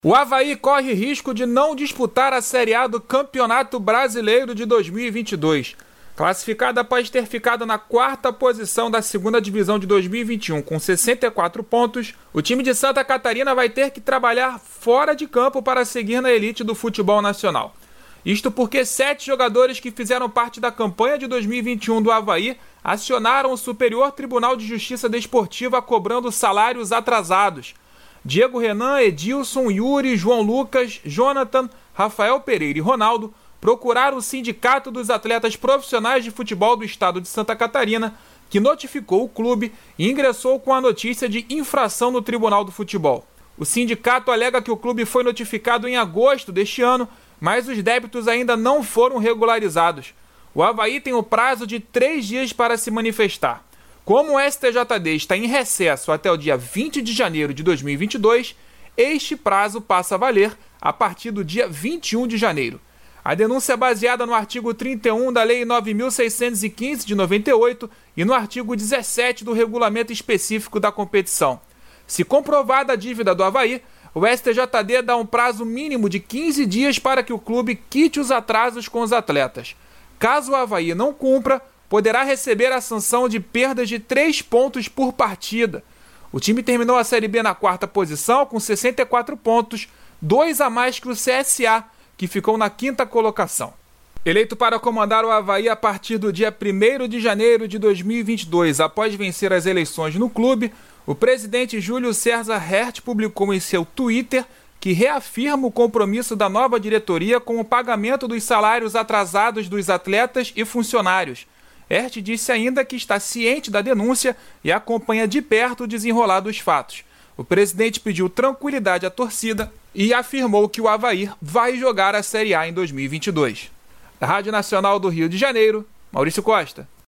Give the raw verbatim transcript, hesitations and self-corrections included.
O Avaí corre risco de não disputar a Série A do Campeonato Brasileiro de dois mil e vinte e dois. Classificada após ter ficado na quarta posição da segunda divisão de dois mil e vinte e um com sessenta e quatro pontos, o time de Santa Catarina vai ter que trabalhar fora de campo para seguir na elite do futebol nacional. Isto porque sete jogadores que fizeram parte da campanha de dois mil e vinte e um do Avaí acionaram o Superior Tribunal de Justiça Desportiva cobrando salários atrasados. Diego Renan, Edilson, Yuri, João Lucas, Jonathan, Rafael Pereira e Ronaldo procuraram o Sindicato dos Atletas Profissionais de Futebol do Estado de Santa Catarina, que notificou o clube e ingressou com a notícia de infração no Tribunal do Futebol. O sindicato alega que o clube foi notificado em agosto deste ano, mas os débitos ainda não foram regularizados. O Avaí tem o prazo de três dias para se manifestar. Como o S T J D está em recesso até o dia vinte de janeiro de dois mil e vinte e dois, este prazo passa a valer a partir do dia vinte e um de janeiro. A denúncia é baseada no artigo trinta e um da Lei nove mil seiscentos e quinze de noventa e oito e no artigo dezessete do Regulamento Específico da Competição. Se comprovada a dívida do Avaí, o S T J D dá um prazo mínimo de quinze dias para que o clube quite os atrasos com os atletas. Caso o Avaí não cumpra, poderá receber a sanção de perdas de três pontos por partida. O time terminou a Série B na quarta posição com sessenta e quatro pontos, dois a mais que o C S A, que ficou na quinta colocação. Eleito para comandar o Avaí a partir do dia primeiro de janeiro de dois mil e vinte e dois, após vencer as eleições no clube, o presidente Júlio César Herth publicou em seu Twitter que reafirma o compromisso da nova diretoria com o pagamento dos salários atrasados dos atletas e funcionários. Herth disse ainda que está ciente da denúncia e acompanha de perto o desenrolar dos fatos. O presidente pediu tranquilidade à torcida e afirmou que o Avaí vai jogar a Série A em dois mil e vinte e dois. Da Rádio Nacional do Rio de Janeiro, Maurício Costa.